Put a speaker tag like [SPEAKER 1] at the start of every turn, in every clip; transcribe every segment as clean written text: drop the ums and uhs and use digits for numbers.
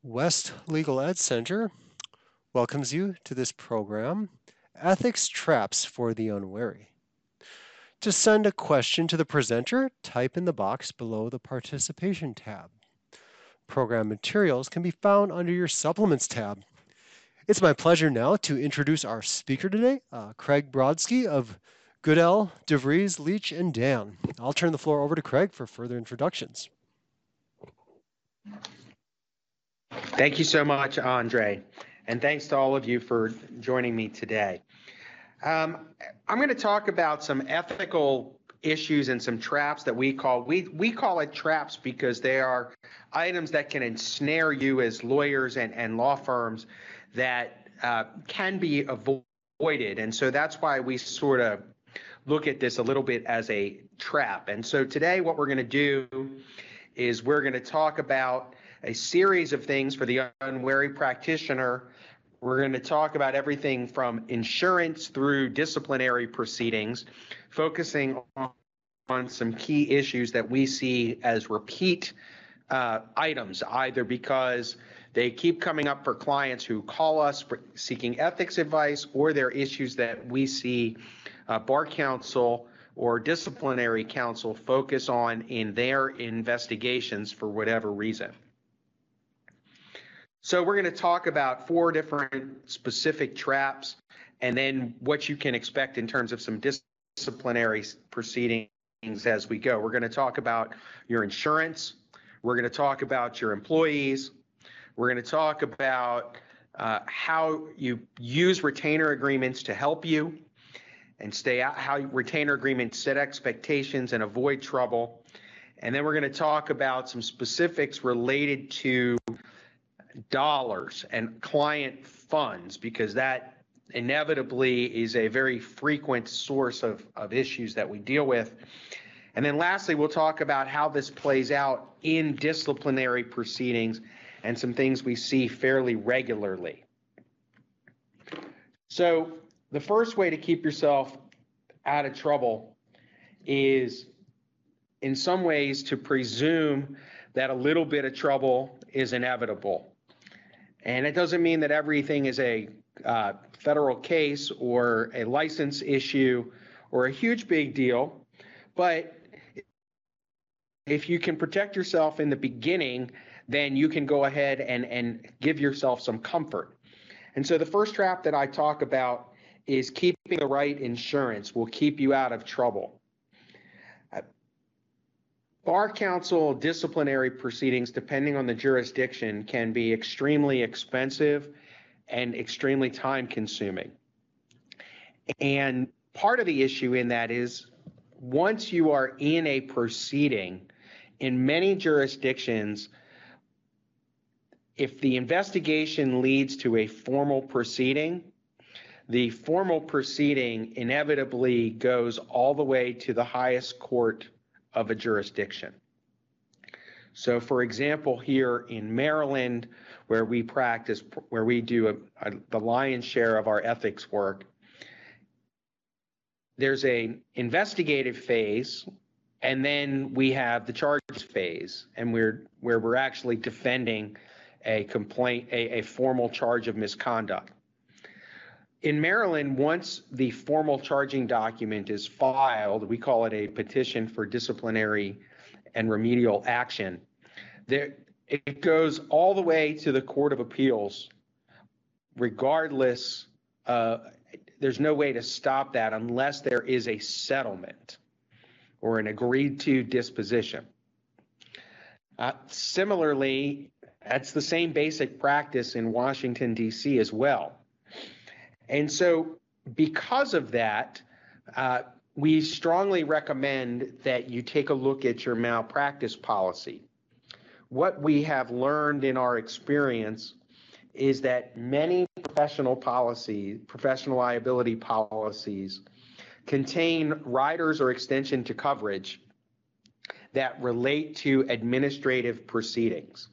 [SPEAKER 1] West Legal Ed Center welcomes you to this program, Ethics Traps for the Unwary. To send a question to the presenter, type in the box below the Participation tab. Program materials can be found under your Supplements tab. It's my pleasure now to introduce our speaker today, Craig Brodsky of Goodell, DeVries, Leach, and Dan. I'll turn the floor over to Craig for further introductions.
[SPEAKER 2] Thank you so much, Andre, and thanks to all of you for joining me today. I'm going to talk about some ethical issues and some traps that we call it traps because they are items that can ensnare you as lawyers and law firms that can be avoided. And so that's why we sort of look at this a little bit as a trap. And so today what we're going to do is we're going to talk about a series of things for the unwary practitioner. We're going to talk about everything from insurance through disciplinary proceedings, focusing on some key issues that we see as repeat items, either because they keep coming up for clients who call us seeking ethics advice, or they're issues that we see bar counsel or disciplinary counsel focus on in their investigations for whatever reason. So we're going to talk about 4 different specific traps and then what you can expect in terms of some disciplinary proceedings as we go. We're going to talk about your insurance. We're going to talk about your employees. We're going to talk about how you use retainer agreements to help you and stay out, how retainer agreements set expectations and avoid trouble. And then we're going to talk about some specifics related to dollars and client funds, because that inevitably is a very frequent source of issues that we deal with. And then lastly, we'll talk about how this plays out in disciplinary proceedings and some things we see fairly regularly. So the first way to keep yourself out of trouble is in some ways to presume that a little bit of trouble is inevitable. And it doesn't mean that everything is a federal case or a license issue or a huge big deal, but if you can protect yourself in the beginning, then you can go ahead and give yourself some comfort. And so the first trap that I talk about is keeping the right insurance will keep you out of trouble. Bar counsel disciplinary proceedings, depending on the jurisdiction, can be extremely expensive and extremely time consuming. And part of the issue in that is once you are in a proceeding, in many jurisdictions, if the investigation leads to a formal proceeding, the formal proceeding inevitably goes all the way to the highest court of a jurisdiction. So for example, here in Maryland, where we practice, where we do the lion's share of our ethics work, there's an investigative phase, and then we have the charges phase, and where we're actually defending a complaint, a formal charge of misconduct. In Maryland, once the formal charging document is filed, we call it a petition for disciplinary and remedial action. It goes all the way to the Court of Appeals, regardless. There's no way to stop that unless there is a settlement or an agreed to disposition. Similarly, that's the same basic practice in Washington, D.C. as well. And so because of that, we strongly recommend that you take a look at your malpractice policy. What we have learned in our experience is that many professional liability policies contain riders or extension to coverage that relate to administrative proceedings.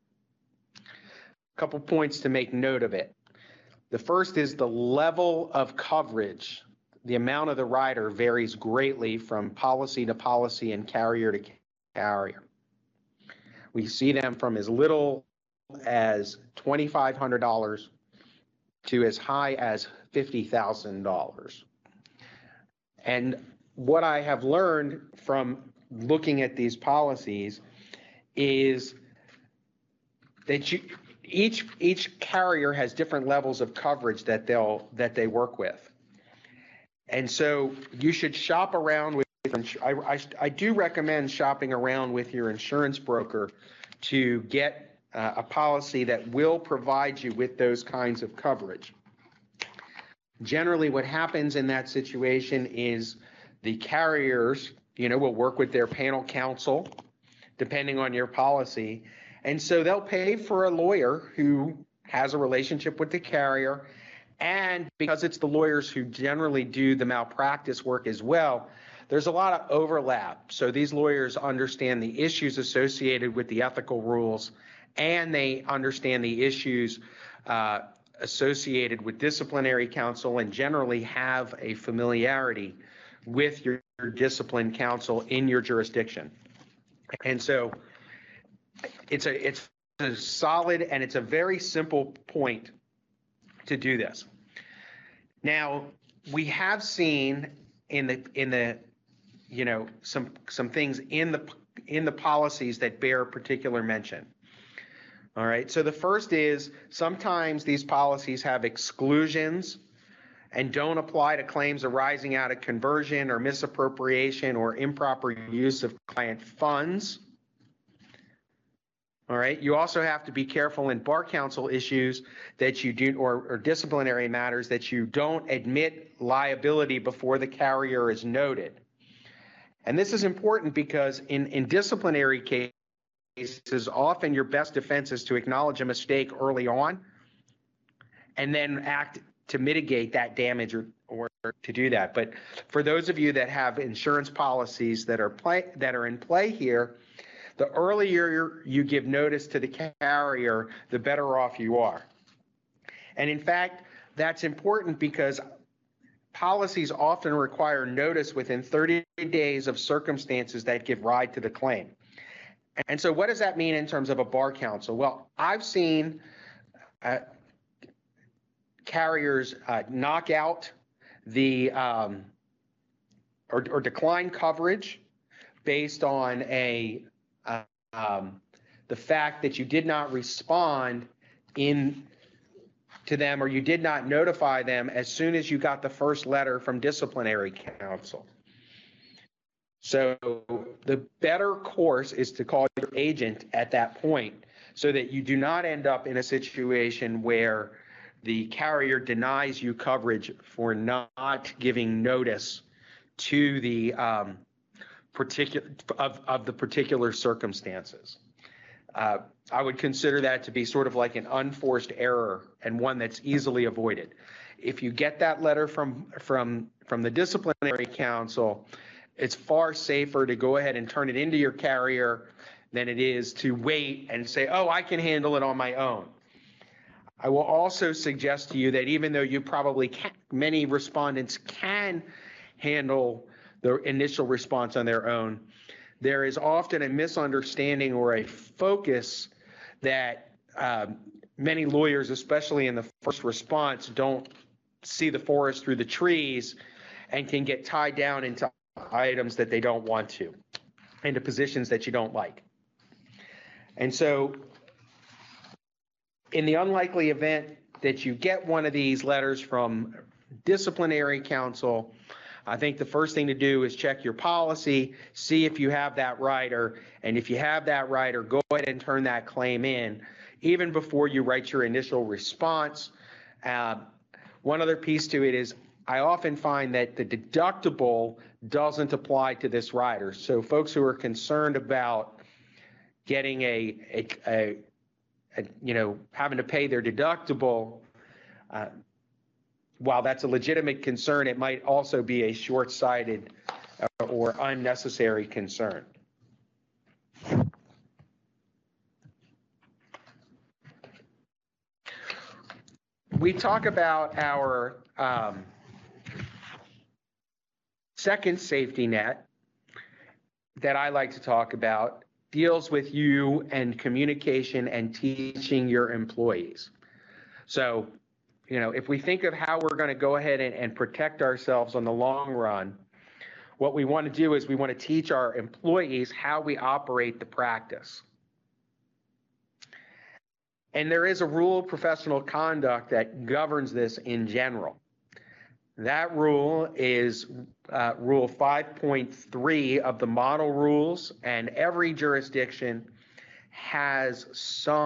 [SPEAKER 2] A couple points to make note of it. The first is the level of coverage. The amount of the rider varies greatly from policy to policy and carrier to carrier. We see them from as little as $2,500 to as high as $50,000. And what I have learned from looking at these policies is that each carrier has different levels of coverage that they work with. And so you should shop around with, I do recommend shopping around with your insurance broker to get a policy that will provide you with those kinds of coverage. Generally, what happens in that situation is the carriers, will work with their panel counsel, depending on your policy. And so they'll pay for a lawyer who has a relationship with the carrier. And because it's the lawyers who generally do the malpractice work as well, there's a lot of overlap. So these lawyers understand the issues associated with the ethical rules, and they understand the issues associated with disciplinary counsel, and generally have a familiarity with your discipline counsel in your jurisdiction. And so it's a solid, and it's a very simple point to do this. Now, we have seen in the some things in the policies that bear particular mention. All right, so the first is sometimes these policies have exclusions and don't apply to claims arising out of conversion or misappropriation or improper use of client funds. All right, you also have to be careful in bar counsel issues that you do, or disciplinary matters, that you don't admit liability before the carrier is noted. And this is important because in disciplinary cases, often your best defense is to acknowledge a mistake early on and then act to mitigate that damage or to do that. But for those of you that have insurance policies that are in play here, the earlier you give notice to the carrier, the better off you are. And in fact, that's important because policies often require notice within 30 days of circumstances that give rise to the claim. And so what does that mean in terms of a bar counsel? Well, I've seen carriers knock out the or decline coverage based on the fact that you did not respond to them, or you did not notify them as soon as you got the first letter from disciplinary counsel. So the better course is to call your agent at that point so that you do not end up in a situation where the carrier denies you coverage for not giving notice to the particular circumstances. I would consider that to be sort of like an unforced error and one that's easily avoided. If you get that letter from the disciplinary counsel, it's far safer to go ahead and turn it into your carrier than it is to wait and say, oh, I can handle it on my own. I will also suggest to you that even though you probably many respondents can handle the initial response on their own, there is often a misunderstanding or a focus that many lawyers, especially in the first response, don't see the forest through the trees and can get tied down into items that they don't want to, into positions that you don't like. And so in the unlikely event that you get one of these letters from disciplinary counsel, I think the first thing to do is check your policy, see if you have that rider, and if you have that rider, go ahead and turn that claim in, even before you write your initial response. One other piece to it is I often find that the deductible doesn't apply to this rider. So folks who are concerned about getting having to pay their deductible, while that's a legitimate concern, it might also be a short-sighted or unnecessary concern. We talk about our second safety net that I like to talk about, deals with you and communication and teaching your employees. So, if we think of how we're going to go ahead and protect ourselves on the long run, what we want to do is we want to teach our employees how we operate the practice. And there is a rule of professional conduct that governs this in general. That rule is Rule 5.3 of the model rules, and every jurisdiction has some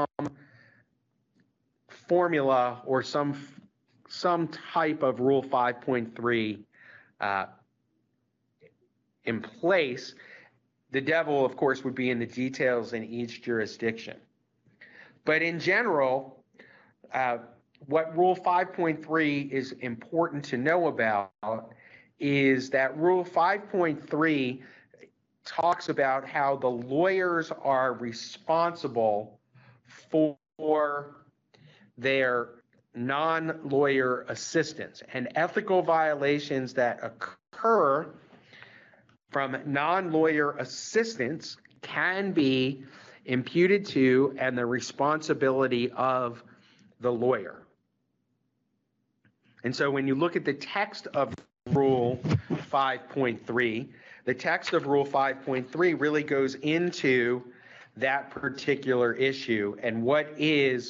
[SPEAKER 2] formula or some type of Rule 5.3 in place. The devil, of course, would be in the details in each jurisdiction. But in general, what Rule 5.3 is important to know about is that Rule 5.3 talks about how the lawyers are responsible for their non-lawyer assistants, and ethical violations that occur from non-lawyer assistants can be imputed to and the responsibility of the lawyer. And so when you look at the text of Rule 5.3, the text of Rule 5.3 really goes into that particular issue and what is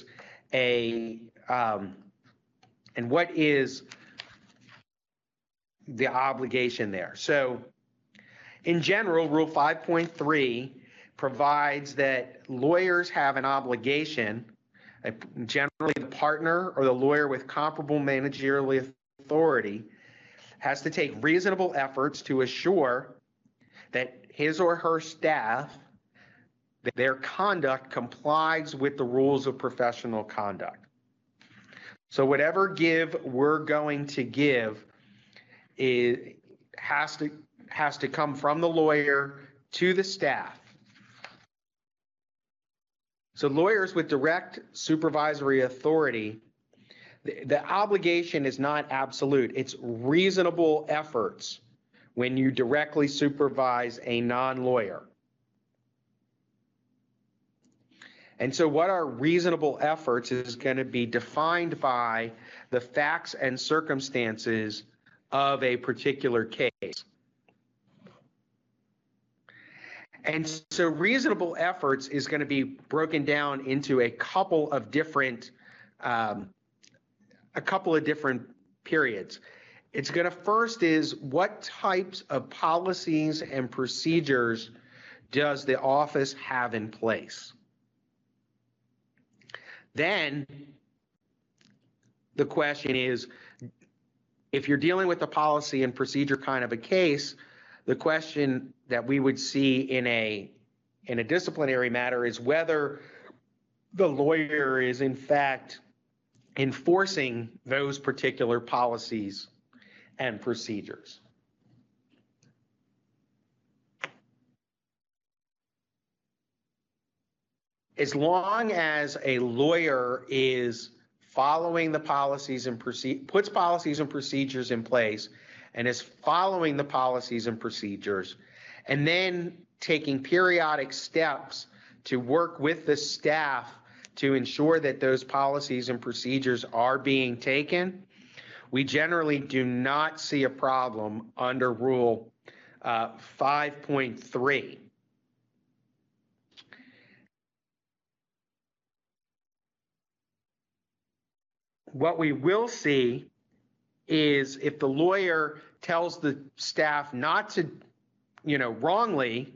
[SPEAKER 2] the obligation there. So in general, Rule 5.3 provides that lawyers have an obligation, generally the partner or the lawyer with comparable managerial authority has to take reasonable efforts to assure that his or her staff, that their conduct complies with the rules of professional conduct. So whatever give we're going to give has to come from the lawyer to the staff. So lawyers with direct supervisory authority, the obligation is not absolute. It's reasonable efforts when you directly supervise a non-lawyer. And so what are reasonable efforts is going to be defined by the facts and circumstances of a particular case. And so reasonable efforts is going to be broken down into a couple of different periods. It's going to first is what types of policies and procedures does the office have in place? Then the question is, if you're dealing with a policy and procedure kind of a case, the question that we would see in a disciplinary matter is whether the lawyer is in fact enforcing those particular policies and procedures. As long as a lawyer is following the policies and puts policies and procedures in place and is following the policies and procedures, and then taking periodic steps to work with the staff to ensure that those policies and procedures are being taken, we generally do not see a problem under Rule 5.3. What we will see is if the lawyer tells the staff not to, wrongly,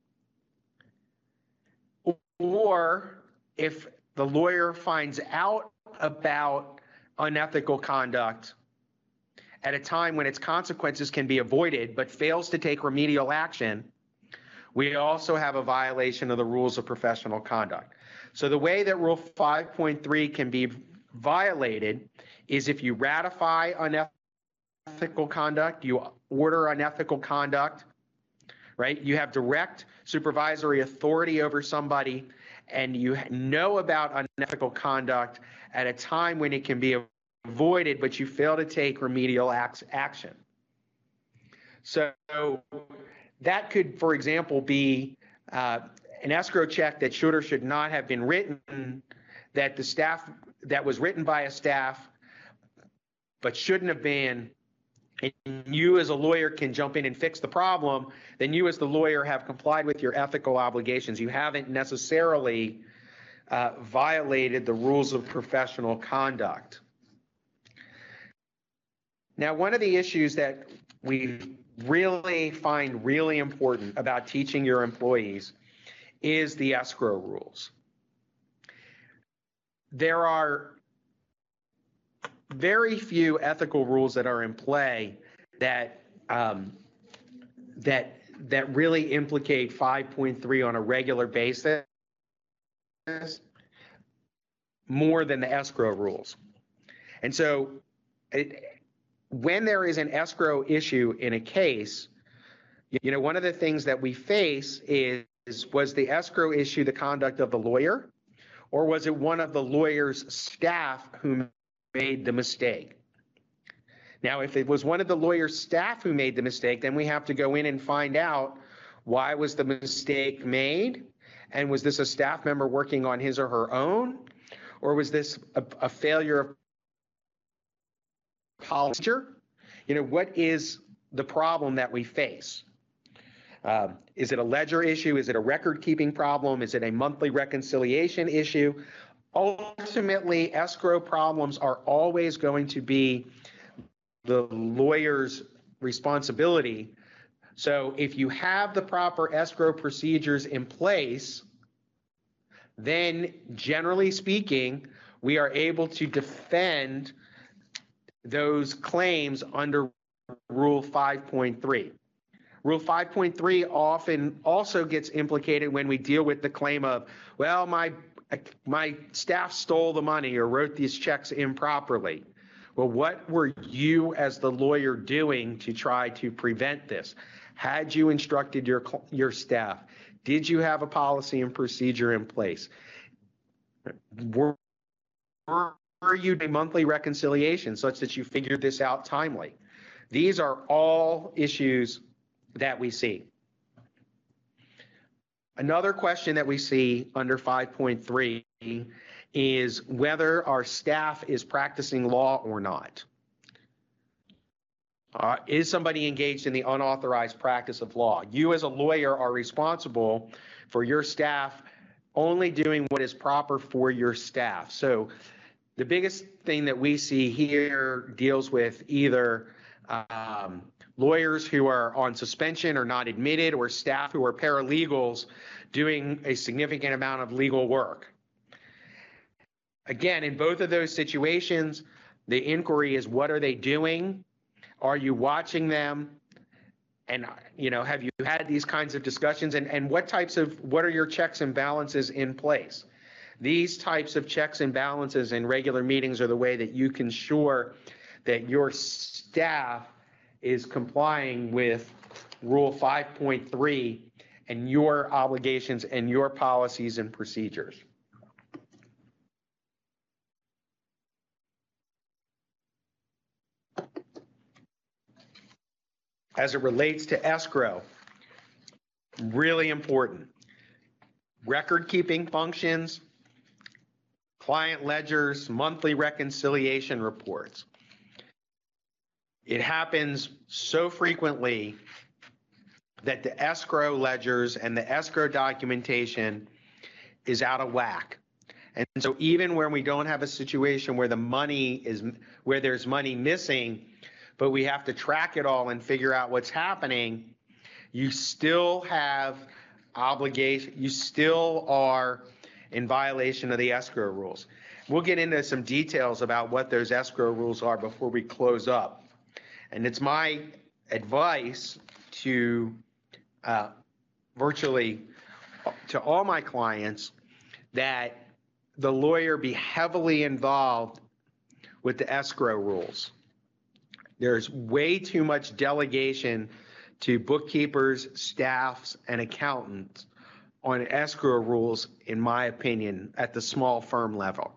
[SPEAKER 2] or if the lawyer finds out about unethical conduct at a time when its consequences can be avoided but fails to take remedial action, we also have a violation of the rules of professional conduct. So the way that Rule 5.3 can be violated is if you ratify unethical conduct, you order unethical conduct, right? You have direct supervisory authority over somebody, and you know about unethical conduct at a time when it can be avoided, but you fail to take remedial action. So that could, for example, be an escrow check that should or should not have been written, that was written by a staff but shouldn't have been, and you as a lawyer can jump in and fix the problem, then you as the lawyer have complied with your ethical obligations. You haven't necessarily violated the rules of professional conduct. Now, one of the issues that we really find really important about teaching your employees is the escrow rules. There are very few ethical rules that are in play that really implicate 5.3 on a regular basis more than the escrow rules. And so when there is an escrow issue in a case, one of the things that we face is, was the escrow issue the conduct of the lawyer, or was it one of the lawyer's staff who made the mistake? Now, if it was one of the lawyer's staff who made the mistake, then we have to go in and find out why was the mistake made, and was this a staff member working on his or her own, or was this a failure of policy? What is the problem that we face? Is it a ledger issue? Is it a record-keeping problem? Is it a monthly reconciliation issue? Ultimately, escrow problems are always going to be the lawyer's responsibility. So if you have the proper escrow procedures in place, then generally speaking, we are able to defend those claims under Rule 5.3. Rule 5.3 often also gets implicated when we deal with the claim of, well, my staff stole the money or wrote these checks improperly. Well, what were you as the lawyer doing to try to prevent this? Had you instructed your staff? Did you have a policy and procedure in place? Were you doing monthly reconciliation such that you figured this out timely? These are all issues that we see. Another question that we see under 5.3 is whether our staff is practicing law or not. Is somebody engaged in the unauthorized practice of law? You as a lawyer are responsible for your staff only doing what is proper for your staff. So the biggest thing that we see here deals with either lawyers who are on suspension or not admitted, or staff who are paralegals doing a significant amount of legal work. Again, in both of those situations, the inquiry is, what are they doing? Are you watching them? And, have you had these kinds of discussions? And what are your checks and balances in place? These types of checks and balances in regular meetings are the way that you can ensure that your staff is complying with Rule 5.3 and your obligations and your policies and procedures. As it relates to escrow, really important. Record-keeping functions, client ledgers, monthly reconciliation reports. It happens so frequently that the escrow ledgers and the escrow documentation is out of whack. And so even when we don't have a situation where there's money missing, but we have to track it all and figure out what's happening, you still have obligation, you still are in violation of the escrow rules. We'll get into some details about what those escrow rules are before we close up. And it's my advice to virtually to all my clients that the lawyer be heavily involved with the escrow rules. There's way too much delegation to bookkeepers, staffs, and accountants on escrow rules, in my opinion, at the small firm level.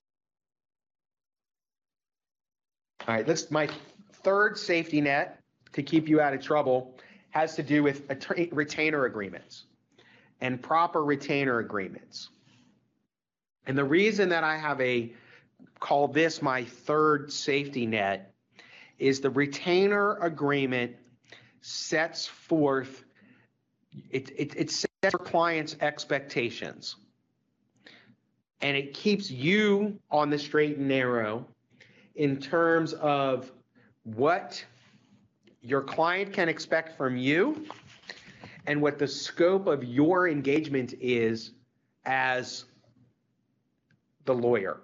[SPEAKER 2] All right, my third safety net to keep you out of trouble has to do with retainer agreements and proper retainer agreements. And the reason that I have call this my third safety net is the retainer agreement sets forth, it sets your client's expectations. And it keeps you on the straight and narrow in terms of what your client can expect from you and what the scope of your engagement is as the lawyer.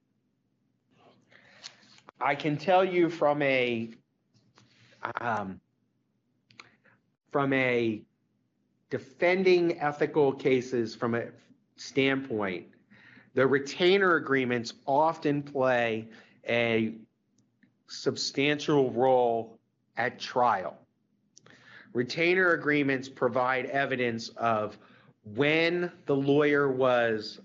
[SPEAKER 2] I can tell you from a defending ethical cases from a standpoint, the retainer agreements often play a substantial role at trial. Retainer agreements provide evidence of when the lawyer was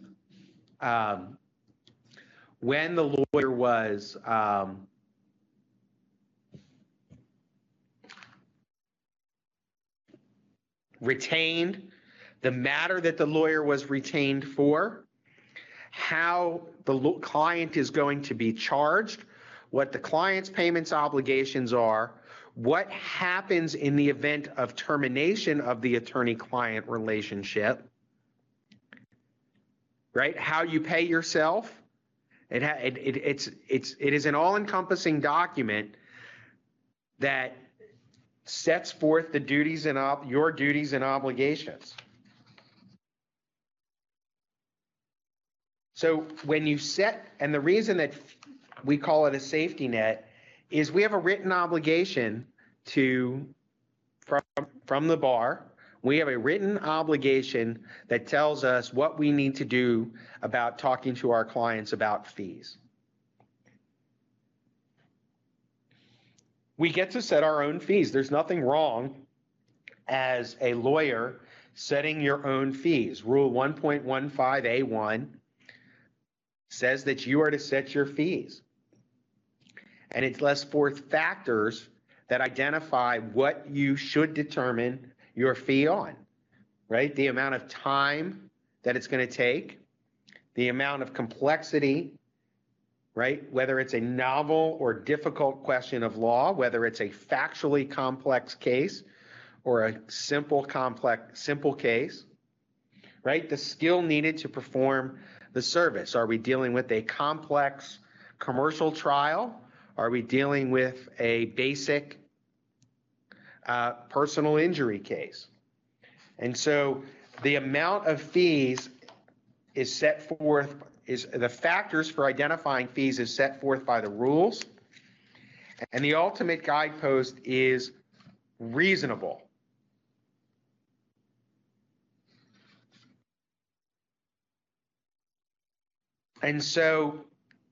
[SPEAKER 2] retained, the matter that the lawyer was retained for, how the client is going to be charged, what the client's payments obligations are, what happens in the event of termination of the attorney-client relationship, right? How you pay yourself. It is an all-encompassing document that sets forth the duties and your duties and obligations. So when you set, and the reason that we call it a safety net is we have a written obligation from the bar. We have a written obligation that tells us what we need to do about talking to our clients about fees. We get to set our own fees. There's nothing wrong as a lawyer setting your own fees. Rule 1.15A1 says that you are to set your fees. And it lists forth factors that identify what you should determine your fee on, right? The amount of time that it's going to take, the amount of complexity, right? Whether it's a novel or difficult question of law, whether it's a factually complex case or a simple case, right? The skill needed to perform the service. Are we dealing with a complex commercial trial? Are we dealing with a basic personal injury case? And so the amount of fees is set forth, the factors for identifying fees is set forth by the rules. And the ultimate guidepost is reasonable. And so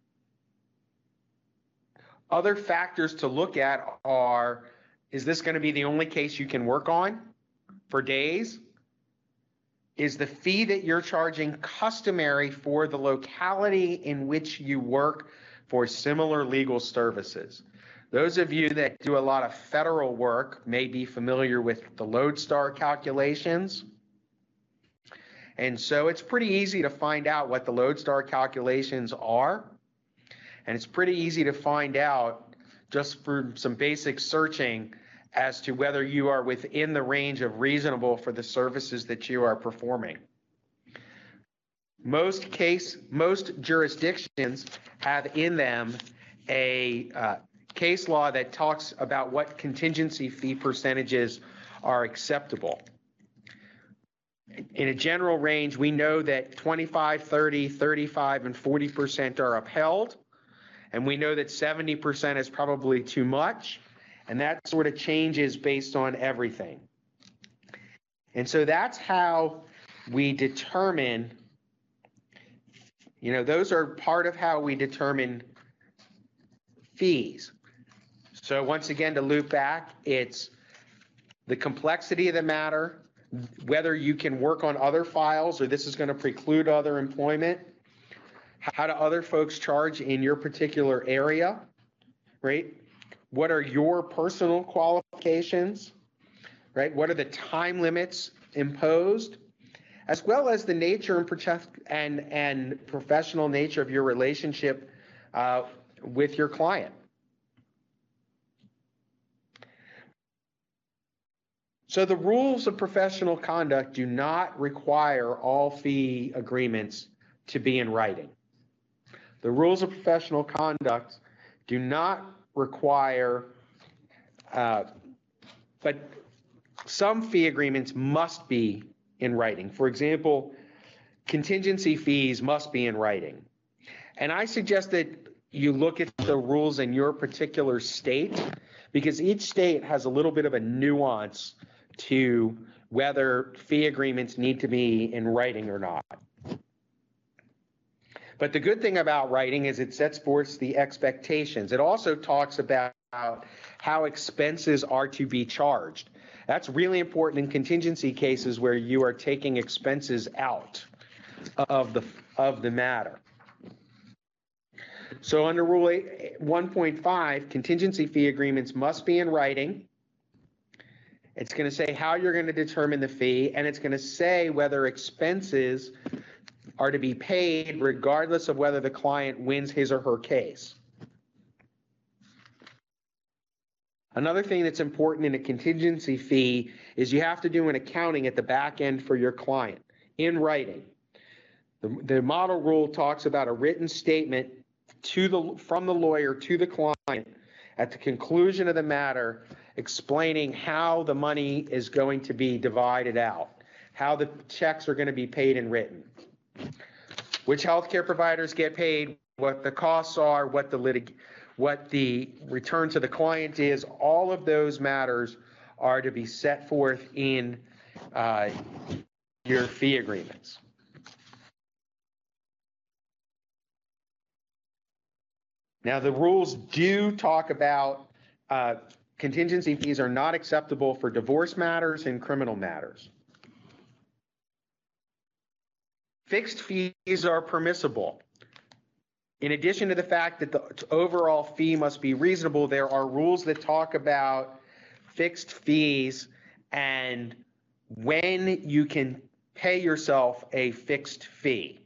[SPEAKER 2] other factors to look at are, is this going to be the only case you can work on for days? Is the fee that you're charging customary for the locality in which you work for similar legal services? Those of you that do a lot of federal work may be familiar with the Lodestar calculations. And so it's pretty easy to find out what the Lodestar calculations are. And it's pretty easy to find out just for some basic searching as to whether you are within the range of reasonable for the services that you are performing. Most jurisdictions have in them a case law that talks about what contingency fee percentages are acceptable. In a general range, we know that 25, 30, 35, and 40% are upheld. And we know that 70% is probably too much. And that sort of changes based on everything. And so that's how we determine, those are part of how we determine fees. So once again, to loop back, it's the complexity of the matter, whether you can work on other files or this is going to preclude other employment, how do other folks charge in your particular area, right? what are your personal qualifications, right? What are the time limits imposed, as well as the nature and professional nature of your relationship with your client. So the rules of professional conduct do not require all fee agreements to be in writing. The rules of professional conduct do not require, but some fee agreements must be in writing. For example, contingency fees must be in writing. And I suggest that you look at the rules in your particular state, because each state has a little bit of a nuance to whether fee agreements need to be in writing or not. But the good thing about writing is it sets forth the expectations. It also talks about how expenses are to be charged. That's really important in contingency cases where you are taking expenses out of the matter. So under Rule 1.5, contingency fee agreements must be in writing. It's going to say how you're going to determine the fee, and it's going to say whether expenses are to be paid regardless of whether the client wins his or her case. Another thing that's important in a contingency fee is you have to do an accounting at the back end for your client in writing. The model rule talks about a written statement from the lawyer to the client at the conclusion of the matter, explaining how the money is going to be divided out, how the checks are going to be paid and written, which healthcare providers get paid, what the costs are, what the return to the client is. All of those matters are to be set forth in your fee agreements. Now, the rules do talk about contingency fees are not acceptable for divorce matters and criminal matters. Fixed fees are permissible. In addition to the fact that the overall fee must be reasonable, there are rules that talk about fixed fees and when you can pay yourself a fixed fee.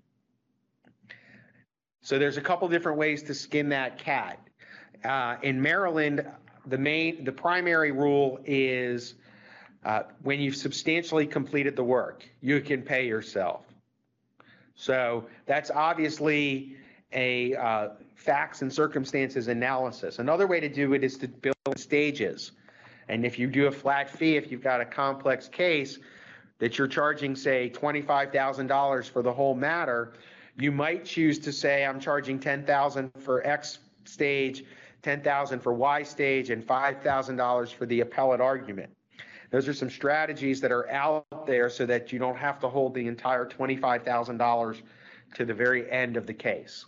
[SPEAKER 2] So there's a couple different ways to skin that cat. In Maryland, the primary rule is when you've substantially completed the work, you can pay yourself. So that's obviously a facts and circumstances analysis. Another way to do it is to build stages. And if you do a flat fee, if you've got a complex case that you're charging, say, $25,000 for the whole matter, you might choose to say, I'm charging $10,000 for X stage, $10,000 for Y stage, and $5,000 for the appellate argument. Those are some strategies that are out there so that you don't have to hold the entire $25,000 to the very end of the case.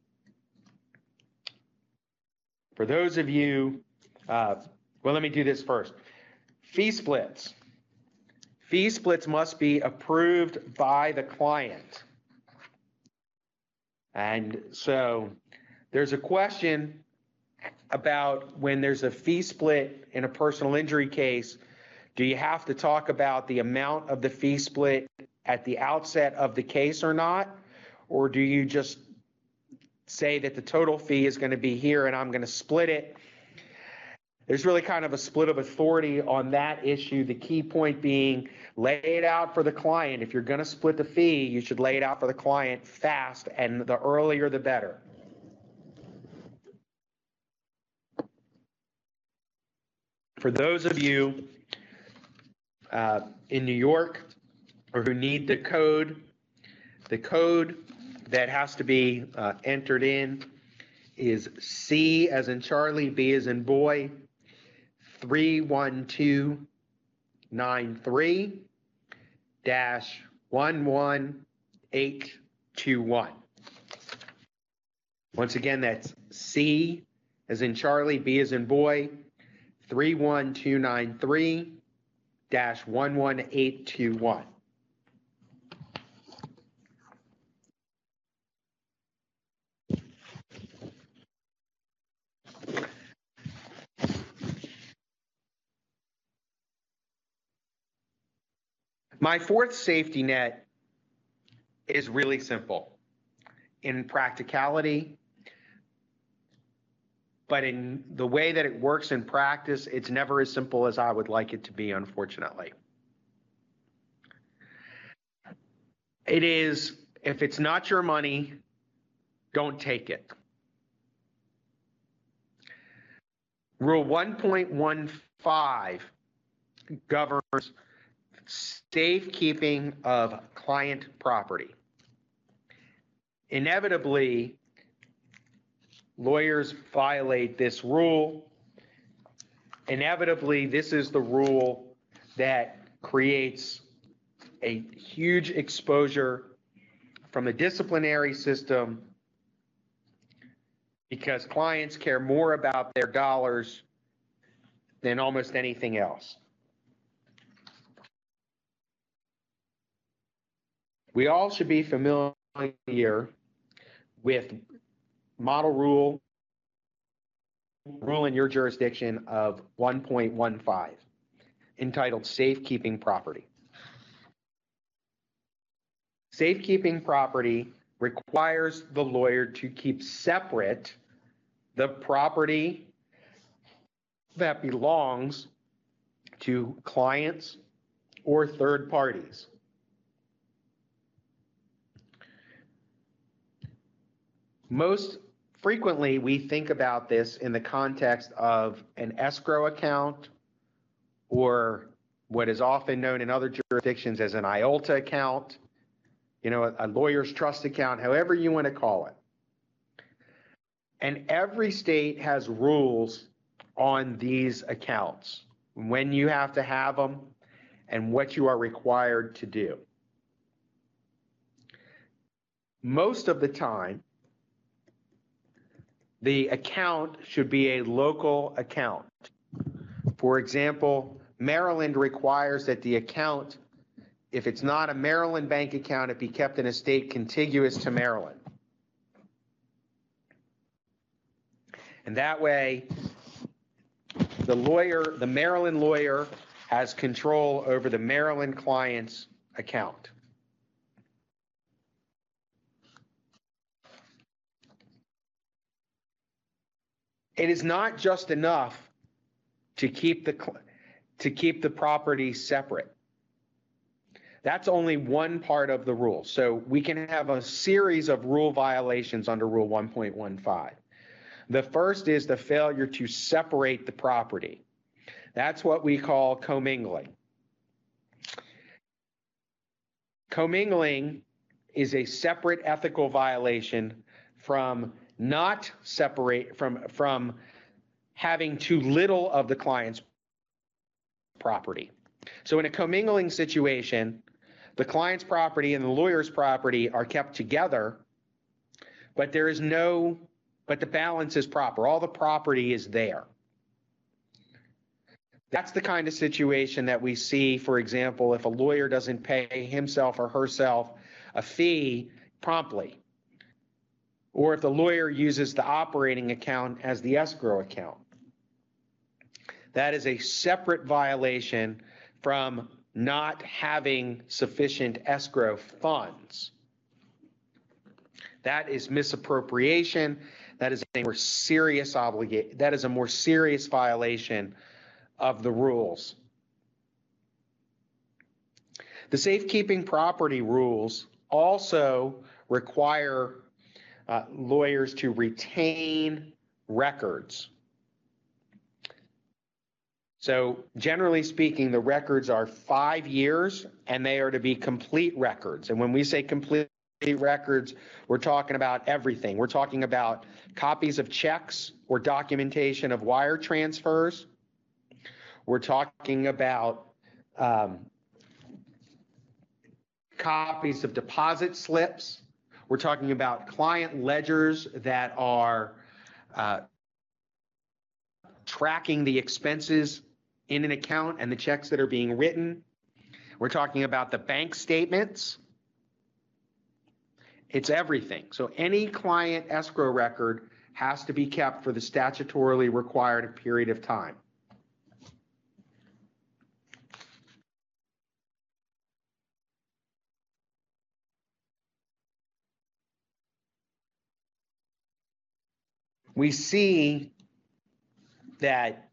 [SPEAKER 2] For those of you, well, let me do this first. Fee splits. Fee splits must be approved by the client. And so there's a question about when there's a fee split in a personal injury case, do you have to talk about the amount of the fee split at the outset of the case or not? Or do you just say that the total fee is going to be here and I'm going to split it? There's really kind of a split of authority on that issue. The key point being, lay it out for the client. If you're going to split the fee, you should lay it out for the client fast, and the earlier the better. For those of you in New York or who need the code that has to be entered in is C as in Charlie, B as in boy, 31293-11821. Once again, that's C as in Charlie, B as in boy, 31293-11821. My fourth safety net is really simple in practicality, but in the way that it works in practice, it's never as simple as I would like it to be, unfortunately. It is, if it's not your money, don't take it. Rule 1.15 governs safekeeping of client property. Inevitably, lawyers violate this rule. Inevitably, this is the rule that creates a huge exposure from the disciplinary system because clients care more about their dollars than almost anything else. We all should be familiar with model rule in your jurisdiction of 1.15 entitled Safekeeping Property. Safekeeping property requires the lawyer to keep separate the property that belongs to clients or third parties. Most frequently, we think about this in the context of an escrow account or what is often known in other jurisdictions as an IOLTA account, you know, a lawyer's trust account, however you want to call it. And every state has rules on these accounts, when you have to have them and what you are required to do. Most of the time, the account should be a local account. For example, Maryland requires that the account, if it's not a Maryland bank account, it be kept in a state contiguous to Maryland. And that way, the Maryland lawyer has control over the Maryland client's account. It is not just enough to keep the property separate. That's only one part of the rule. So we can have a series of rule violations under Rule 1.15. The first is the failure to separate the property. That's what we call commingling. Commingling is a separate ethical violation from from having too little of the client's property. So in a commingling situation, the client's property and the lawyer's property are kept together, but the balance is proper. All the property is there. That's the kind of situation that we see, for example, if a lawyer doesn't pay himself or herself a fee promptly, or if the lawyer uses the operating account as the escrow account. That is a separate violation from not having sufficient escrow funds. That is misappropriation. That is a more serious that is a more serious violation of the rules. The safekeeping property rules also require lawyers to retain records. So generally speaking, the records are 5 years and they are to be complete records. And when we say complete records, we're talking about everything. We're talking about copies of checks or documentation of wire transfers. We're talking about copies of deposit slips. We're talking about client ledgers that are tracking the expenses in an account and the checks that are being written. We're talking about the bank statements. It's everything. So any client escrow record has to be kept for the statutorily required period of time. we see that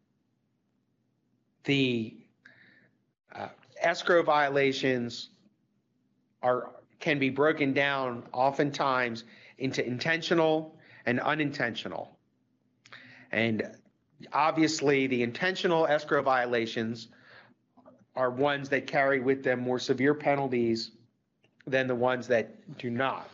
[SPEAKER 2] the escrow violations can be broken down oftentimes into intentional and unintentional. And obviously, the intentional escrow violations are ones that carry with them more severe penalties than the ones that do not.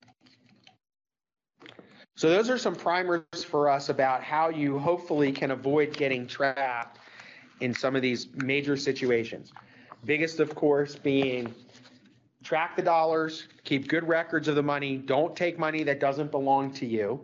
[SPEAKER 2] So those are some primers for us about how you hopefully can avoid getting trapped in some of these major situations. Biggest, of course, being track the dollars, keep good records of the money, don't take money that doesn't belong to you,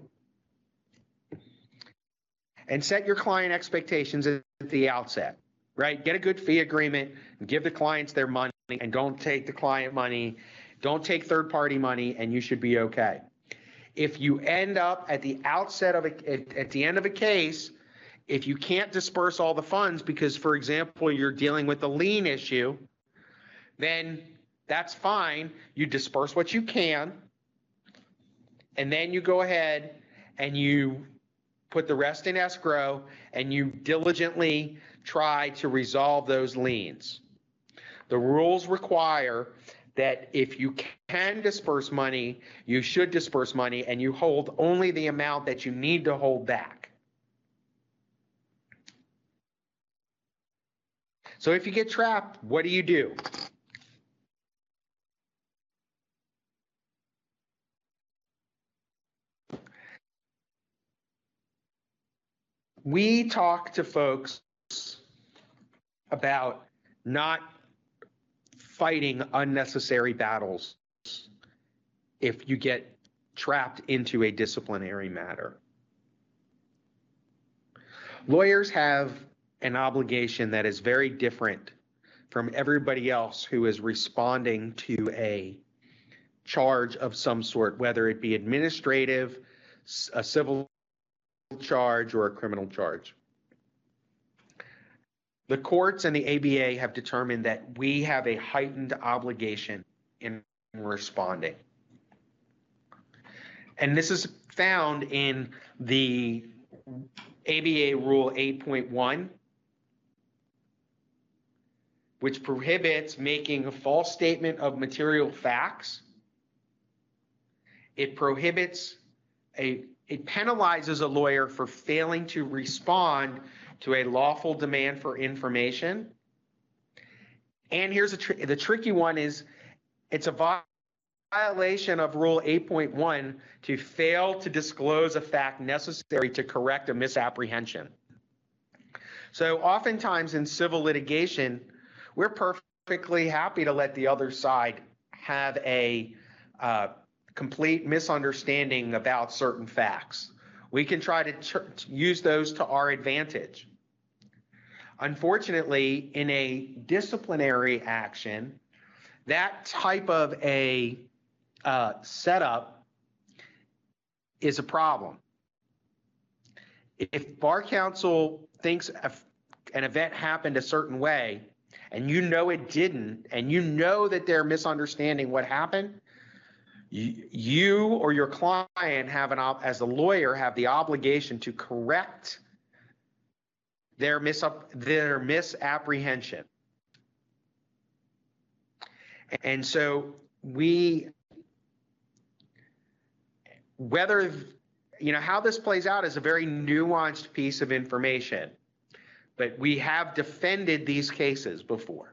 [SPEAKER 2] and set your client expectations at the outset, right? Get a good fee agreement, give the clients their money, and don't take the client money, don't take third-party money, and you should be okay. If you end up at the outset of at the end of a case, if you can't disperse all the funds because, for example, you're dealing with a lien issue, then that's fine. You disperse what you can, and then you go ahead and you put the rest in escrow and you diligently try to resolve those liens. The rules require that if you can disperse money, you should disperse money, and you hold only the amount that you need to hold back. So if you get trapped, what do you do? We talk to folks about not fighting unnecessary battles if you get trapped into a disciplinary matter. Lawyers have an obligation that is very different from everybody else who is responding to a charge of some sort, whether it be administrative, a civil charge, or a criminal charge. The courts and the ABA have determined that we have a heightened obligation in responding. And this is found in the ABA Rule 8.1, which prohibits making a false statement of material facts. It prohibits it penalizes a lawyer for failing to respond to a lawful demand for information. And here's the tricky one is it's a violation of Rule 8.1 to fail to disclose a fact necessary to correct a misapprehension. So oftentimes in civil litigation, we're perfectly happy to let the other side have a complete misunderstanding about certain facts. We can try to use those to our advantage. Unfortunately, in a disciplinary action, that type of a setup is a problem. If bar counsel thinks an event happened a certain way, and you know it didn't, and you know that they're misunderstanding what happened, you or your client have as a lawyer have the obligation to correct their misapprehension. And so how this plays out is a very nuanced piece of information, but we have defended these cases before.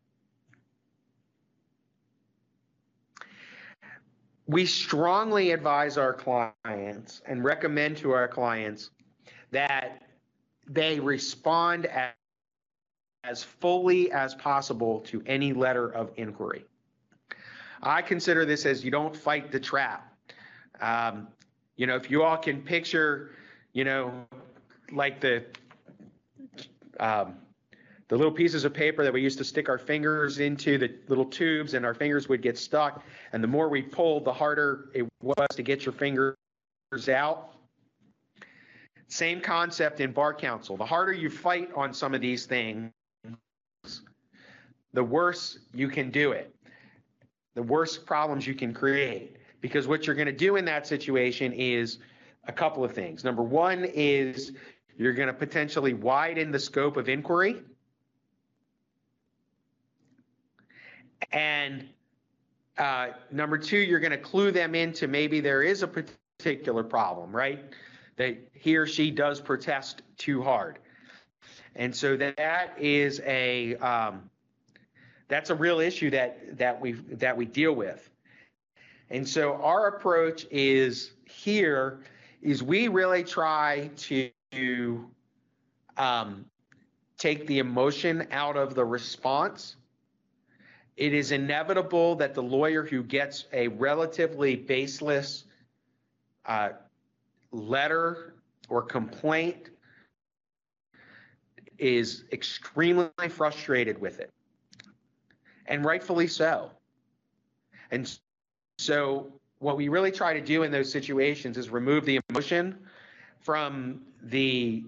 [SPEAKER 2] We strongly advise our clients and recommend to our clients that they respond as fully as possible to any letter of inquiry. I consider this as you don't fight the trap. If you all can picture, like the little pieces of paper that we used to stick our fingers into, the little tubes, and our fingers would get stuck. And the more we pulled, the harder it was to get your fingers out. Same concept in bar counsel. The harder you fight on some of these things, the worse you can do it, the worse problems you can create. Because what you're going to do in that situation is a couple of things. Number one is you're going to potentially widen the scope of inquiry. And number two, you're going to clue them into maybe there is a particular problem, right? That he or she does protest too hard. And so that is that's a real issue that we deal with. And so our approach is we really try to take the emotion out of the response. It is inevitable that the lawyer who gets a relatively baseless letter or complaint is extremely frustrated with it, and rightfully so. And so what we really try to do in those situations is remove the emotion from the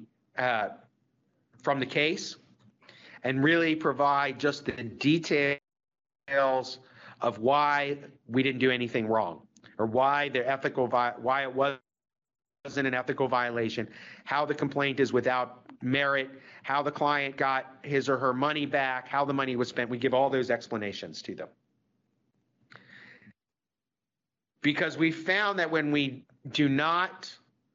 [SPEAKER 2] case and really provide just the details of why we didn't do anything wrong, or why it wasn't an ethical violation, how the complaint is without merit, how the client got his or her money back, how the money was spent. We give all those explanations to them. Because we found that when we do not,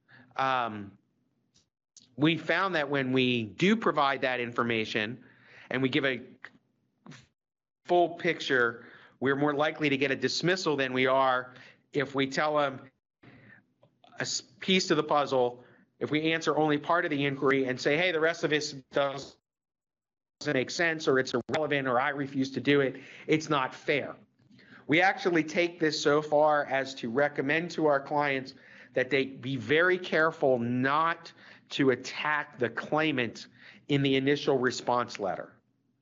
[SPEAKER 2] we found that when we do provide that information and we give a full picture, we're more likely to get a dismissal than we are if we tell them a piece of the puzzle, if we answer only part of the inquiry and say, hey, the rest of it doesn't make sense, or it's irrelevant, or I refuse to do it. It's not fair. We actually take this so far as to recommend to our clients that they be very careful not to attack the claimant in the initial response letter.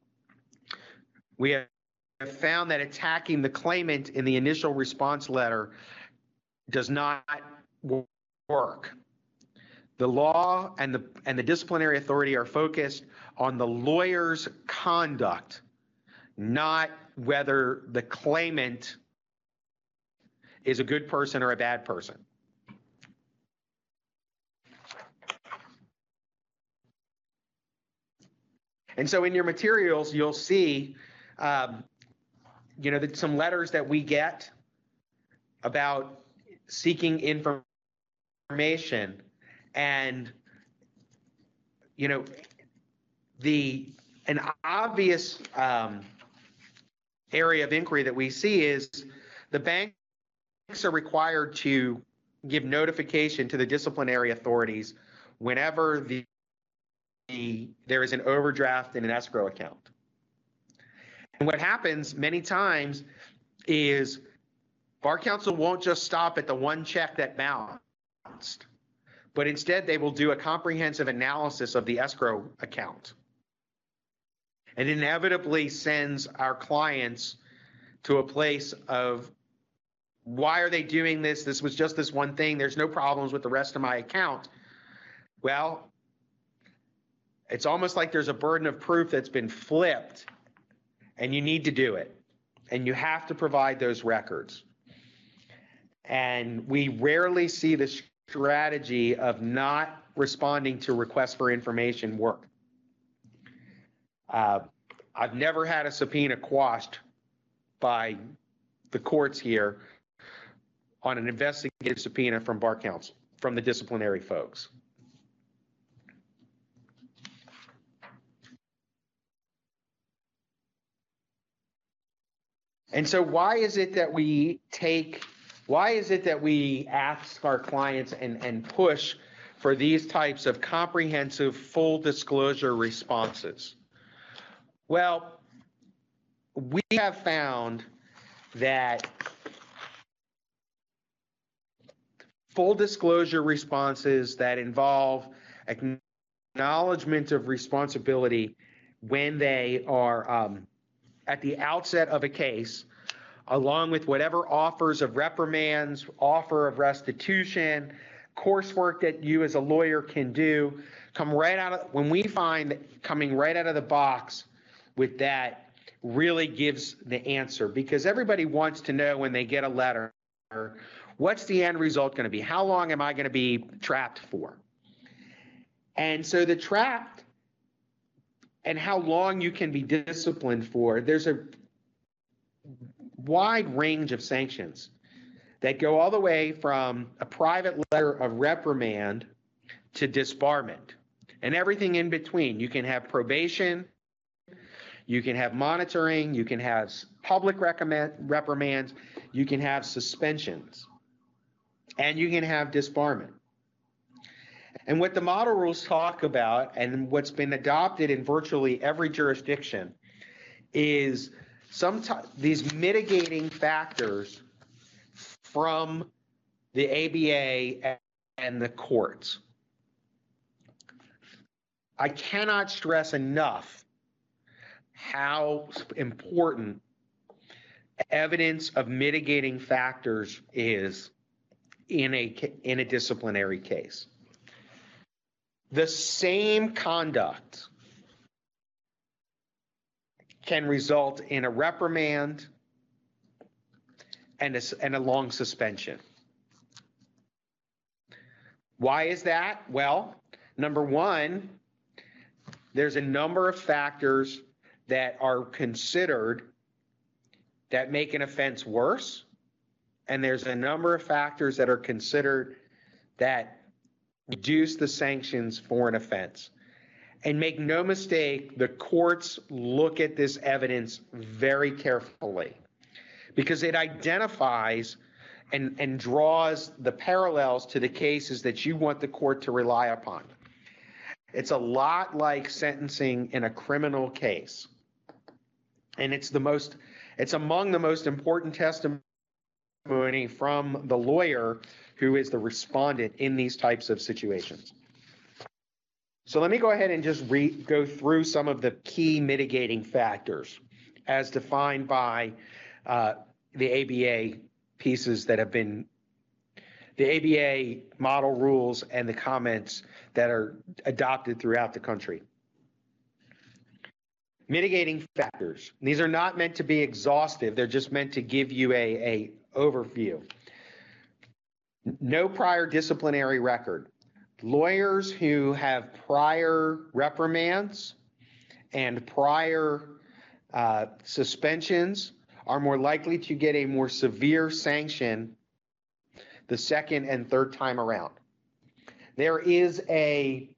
[SPEAKER 2] We have found that attacking the claimant in the initial response letter does not work. The law and the disciplinary authority are focused on the lawyer's conduct, not whether the claimant is a good person or a bad person. And so in your materials, you'll see, that some letters that we get about seeking information, and an obvious area of inquiry that we see is the banks are required to give notification to the disciplinary authorities whenever there is an overdraft in an escrow account. And what happens many times is Bar Counsel won't just stop at the one check that bounced, but instead they will do a comprehensive analysis of the escrow account. And inevitably sends our clients to a place of, why are they doing this? This was just this one thing. There's no problems with the rest of my account. Well, it's almost like there's a burden of proof that's been flipped, and you need to do it. And you have to provide those records. And we rarely see the strategy of not responding to requests for information work. I've never had a subpoena quashed by the courts here on an investigative subpoena from Bar Counsel, from the disciplinary folks. And so why is it that we ask our clients and push for these types of comprehensive full disclosure responses? Well, we have found that full disclosure responses that involve acknowledgement of responsibility when they are at the outset of a case, along with whatever offers of reprimands, offer of restitution, coursework that you as a lawyer can do, when we find that coming right out of the box with that really gives the answer, because everybody wants to know when they get a letter What's the end result going to be? How long am I going to be trapped for? And so the trapped and how long you can be disciplined for, there's a wide range of sanctions that go all the way from a private letter of reprimand to disbarment and everything in between. You can have probation, you can have monitoring, you can have public reprimands, you can have suspensions, and you can have disbarment. And what the model rules talk about, and what's been adopted in virtually every jurisdiction, is these mitigating factors from the ABA and the courts. I cannot stress enough how important evidence of mitigating factors is in a disciplinary case. The same conduct can result in a reprimand and a long suspension. Why is that? Well, number one, there's a number of factors that are considered that make an offense worse, and there's a number of factors that are considered that reduce the sanctions for an offense. And make no mistake, the courts look at this evidence very carefully because it identifies and draws the parallels to the cases that you want the court to rely upon. It's a lot like sentencing in a criminal case. And it's among the most important testimony from the lawyer who is the respondent in these types of situations. So let me go ahead and just go through some of the key mitigating factors as defined by the ABA pieces that have been, the ABA model rules and the comments that are adopted throughout the country. Mitigating factors. These are not meant to be exhaustive. They're just meant to give you a overview. No prior disciplinary record. Lawyers who have prior reprimands and prior suspensions are more likely to get a more severe sanction the second and third time around. There is a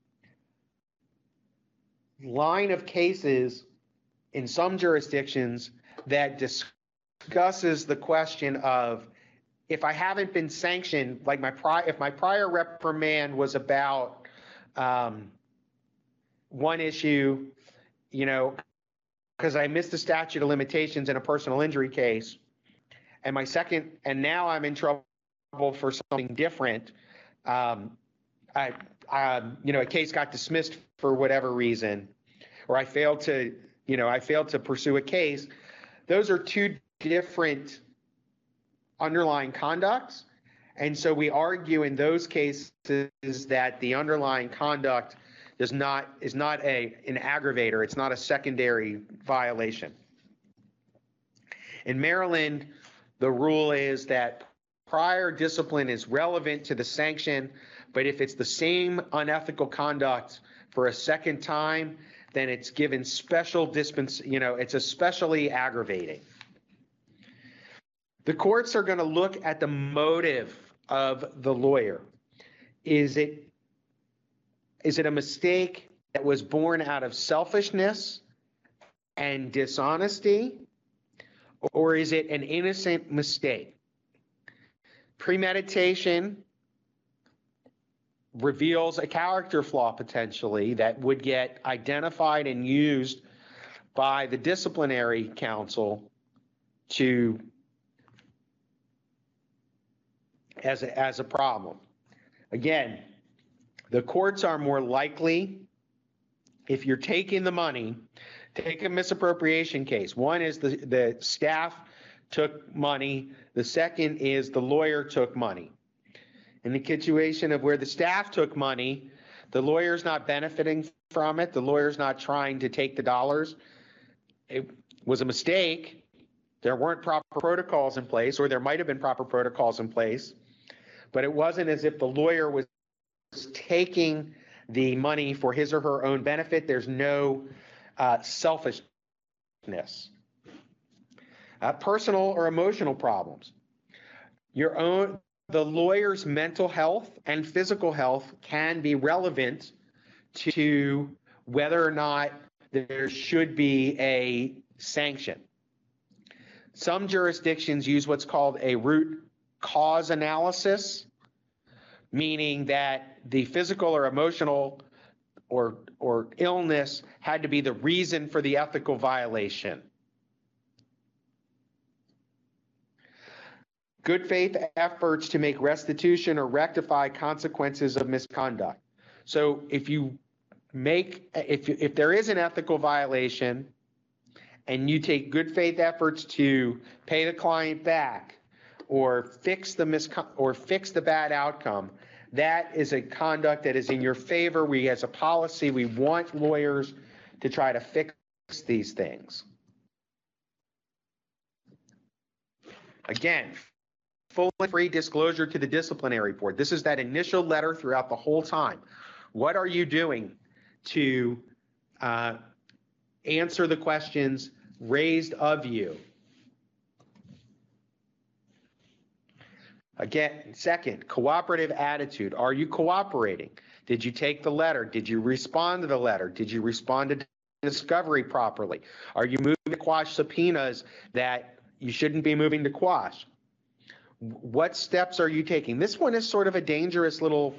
[SPEAKER 2] line of cases in some jurisdictions that discusses the question of, if I haven't been sanctioned, like if my prior reprimand was about one issue, because I missed the statute of limitations in a personal injury case, and now I'm in trouble for something different. A case got dismissed for whatever reason, or I failed to pursue a case. Those are two different underlying conducts. And so we argue in those cases that the underlying conduct is not an aggravator. It's not a secondary violation. In Maryland, the rule is that prior discipline is relevant to the sanction, but if it's the same unethical conduct for a second time, then it's given special it's especially aggravating. The courts are going to look at the motive of the lawyer. Is it a mistake that was born out of selfishness and dishonesty, or is it an innocent mistake? Premeditation reveals a character flaw potentially that would get identified and used by the disciplinary counsel as a problem. Again, the courts are more likely, if you're taking the money, take a misappropriation case. One is the staff took money. The second is the lawyer took money. In the situation of where the staff took money, the lawyer's not benefiting from it. The lawyer's not trying to take the dollars. It was a mistake, There weren't proper protocols in place, or there might have been proper protocols in place, but it wasn't as if the lawyer was taking the money for his or her own benefit. There's no selfishness. Personal or emotional problems. The lawyer's mental health and physical health can be relevant to whether or not there should be a sanction. Some jurisdictions use what's called a root cause analysis, meaning that the physical or emotional or illness had to be the reason for the ethical violation. Good faith efforts to make restitution or rectify consequences of misconduct. So if there is an ethical violation and you take good faith efforts to pay the client back or fix the bad outcome, that is a conduct that is in your favor. We, as a policy, we want lawyers to try to fix these things. Again, full and free disclosure to the disciplinary board. This is that initial letter throughout the whole time. What are you doing to answer the questions raised of you? Again, second, cooperative attitude. Are you cooperating? Did you take the letter? Did you respond to the letter? Did you respond to discovery properly? Are you moving to quash subpoenas that you shouldn't be moving to quash? What steps are you taking? This one is sort of a dangerous little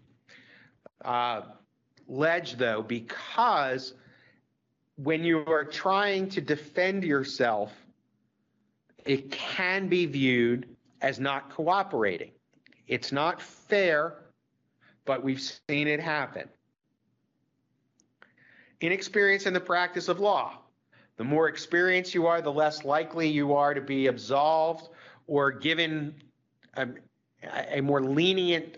[SPEAKER 2] ledge, though, because when you are trying to defend yourself, it can be viewed as not cooperating. It's not fair, but we've seen it happen. Inexperience in the practice of law. The more experienced you are, the less likely you are to be absolved or given a more lenient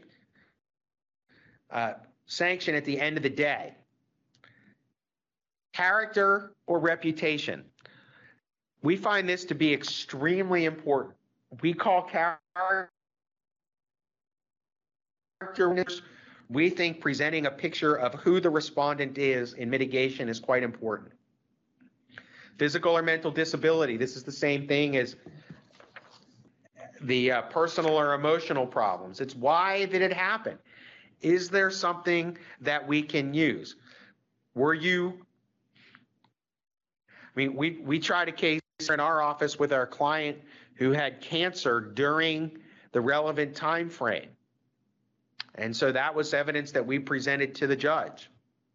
[SPEAKER 2] sanction at the end of the day. Character or reputation. We find this to be extremely important. We call character. We think presenting a picture of who the respondent is in mitigation is quite important. Physical or mental disability. This is the same thing as the personal or emotional problems. It's why did it happen? Is there something that we can use? We tried a case in our office with our client who had cancer during the relevant time frame. And so that was evidence that we presented to the judge.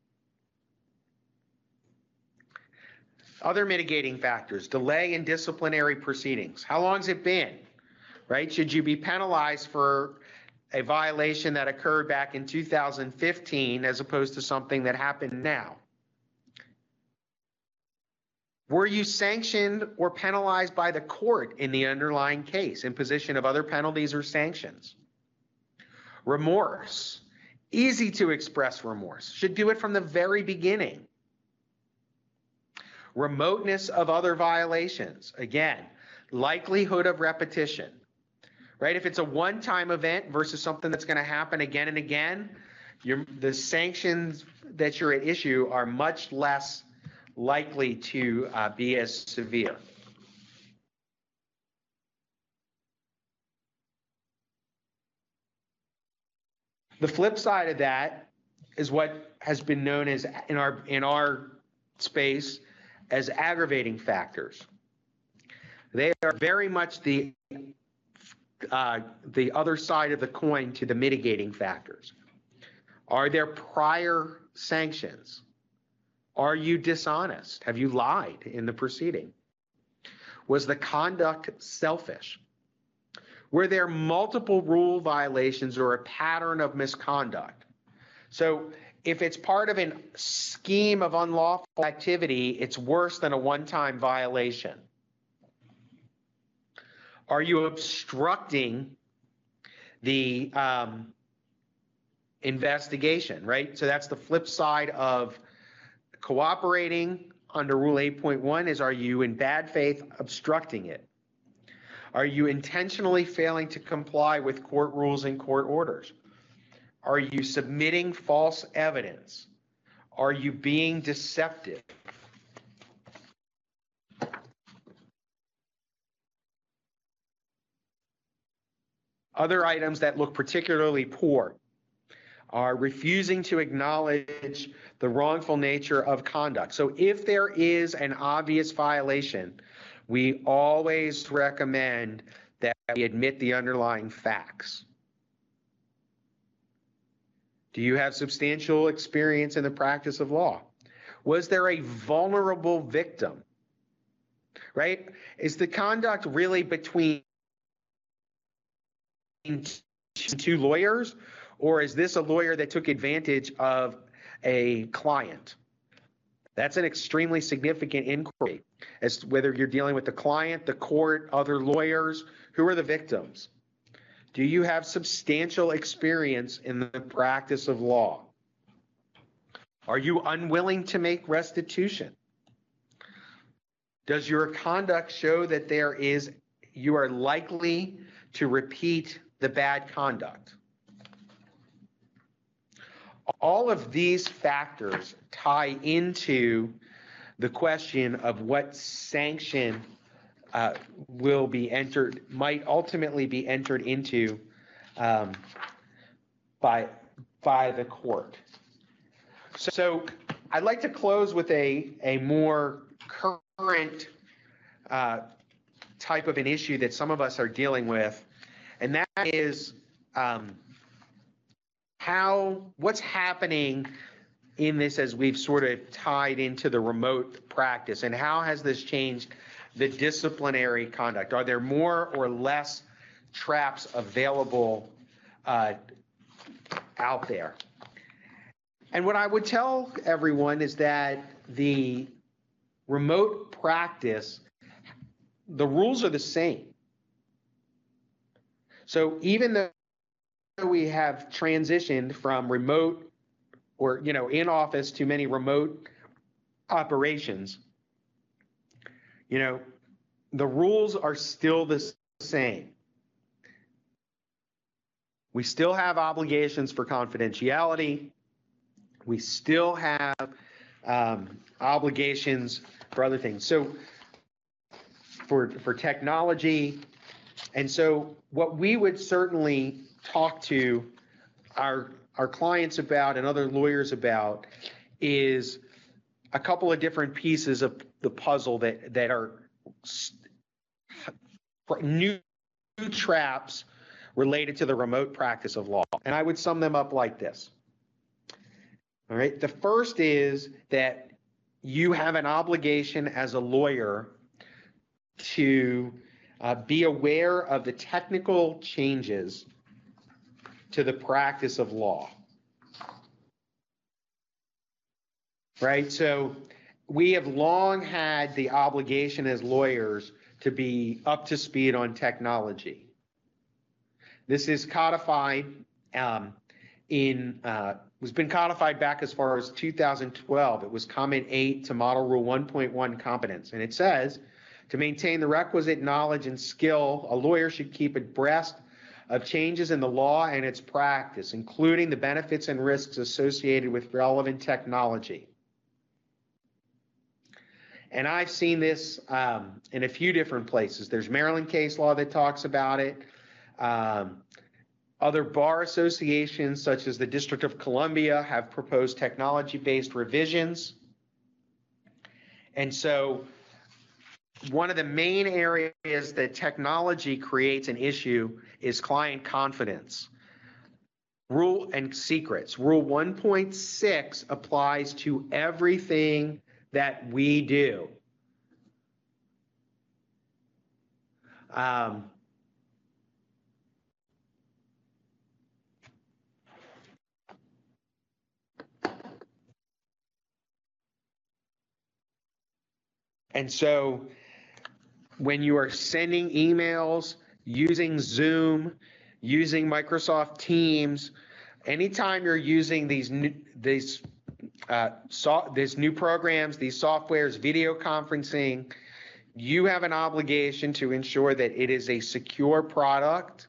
[SPEAKER 2] Other mitigating factors, delay in disciplinary proceedings. How long has it been? Right? Should you be penalized for a violation that occurred back in 2015 as opposed to something that happened now? Were you sanctioned or penalized by the court in the underlying case, imposition of other penalties or sanctions? Remorse. Easy to express remorse. Should do it from the very beginning. Remoteness of other violations. Again, likelihood of repetition. Right? If it's a one-time event versus something that's going to happen again and again, the sanctions that you're at issue are much less likely to be as severe. The flip side of that is what has been known as in our space as aggravating factors. They are very much the other side of the coin to the mitigating factors. Are there prior sanctions? Are you dishonest? Have you lied in the proceeding? Was the conduct selfish? Were there multiple rule violations or a pattern of misconduct? So if it's part of a scheme of unlawful activity, it's worse than a one-time violation. Are you obstructing the investigation, right? So that's the flip side of cooperating under Rule 8.1 is, are you in bad faith obstructing it? Are you intentionally failing to comply with court rules and court orders? Are you submitting false evidence? Are you being deceptive? Other items that look particularly poor are refusing to acknowledge the wrongful nature of conduct. So if there is an obvious violation, we always recommend that we admit the underlying facts. Do you have substantial experience in the practice of law? Was there a vulnerable victim? Right? Is the conduct really between two lawyers, or is this a lawyer that took advantage of a client? That's an extremely significant inquiry as to whether you're dealing with the client, the court, other lawyers. Who are the victims? Do you have substantial experience in the practice of law? Are you unwilling to make restitution? Does your conduct show that you are likely to repeat the bad conduct? All of these factors tie into the question of what sanction might ultimately be entered into by the court. So I'd like to close with a more current type of an issue that some of us are dealing with, and that is what's happening in this as we've sort of tied into the remote practice, and how has this changed the disciplinary conduct? Are there more or less traps available out there? And what I would tell everyone is that the remote practice, the rules are the same. So even though we have transitioned from remote or in office to many remote operations, the rules are still the same. We still have obligations for confidentiality. We still have obligations for other things. So for technology. And so what we would certainly talk to our clients about and other lawyers about is a couple of different pieces of the puzzle that are new traps related to the remote practice of law. And I would sum them up like this. All right. The first is that you have an obligation as a lawyer to be aware of the technical changes to the practice of law. Right? So we have long had the obligation as lawyers to be up to speed on technology. This is codified was been codified back as far as 2012. It was Comment 8 to Model Rule 1.1 competence. And it says, to maintain the requisite knowledge and skill, a lawyer should keep abreast of changes in the law and its practice, including the benefits and risks associated with relevant technology. And I've seen this in a few different places. There's Maryland case law that talks about it. Other bar associations, such as the District of Columbia, have proposed technology-based revisions. And so one of the main areas that technology creates an issue is client confidence. Rule and secrets. Rule 1.6 applies to everything that we do. And so when you are sending emails, using Zoom, using Microsoft Teams, anytime you're using these there's new programs, these softwares, video conferencing. You have an obligation to ensure that it is a secure product.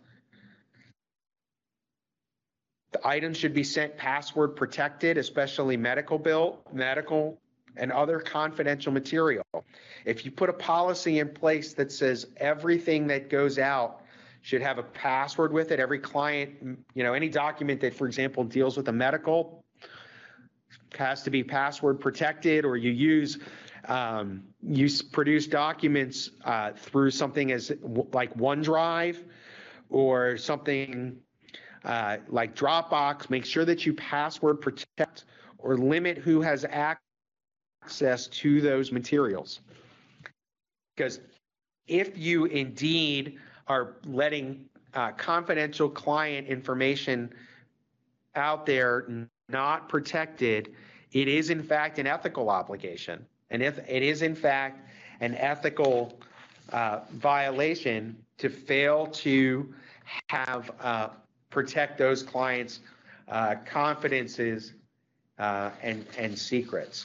[SPEAKER 2] The items should be sent password protected, especially medical and other confidential material. If you put a policy in place that says everything that goes out should have a password with it, every client, any document that, for example, deals with a medical has to be password protected, or you produce documents through something as like OneDrive or something like Dropbox. Make sure that you password protect or limit who has access to those materials. Because if you indeed are letting confidential client information out there not protected, it is in fact an ethical obligation. And if it is in fact an ethical violation to fail to have protect those clients' confidences and secrets.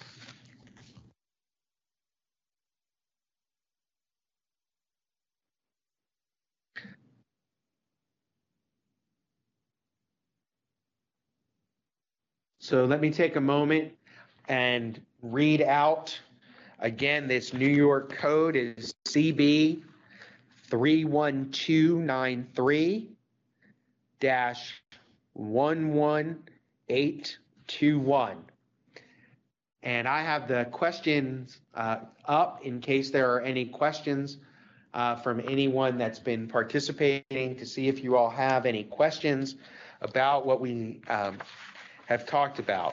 [SPEAKER 2] So let me take a moment and read out again. This New York code is CB 31293-11821. And I have the questions up in case there are any questions from anyone that's been participating, to see if you all have any questions about what we have talked about.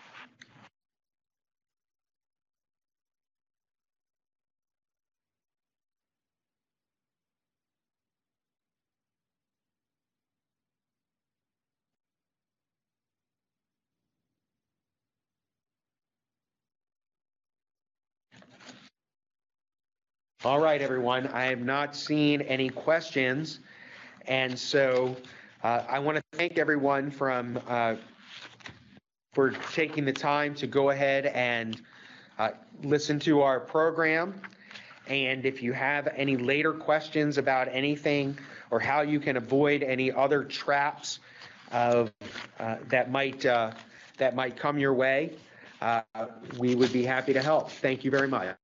[SPEAKER 2] All right, everyone. I have not seen any questions, and so I want to thank everyone for taking the time to go ahead and listen to our program. And if you have any later questions about anything or how you can avoid any other traps that might come your way, we would be happy to help. Thank you very much.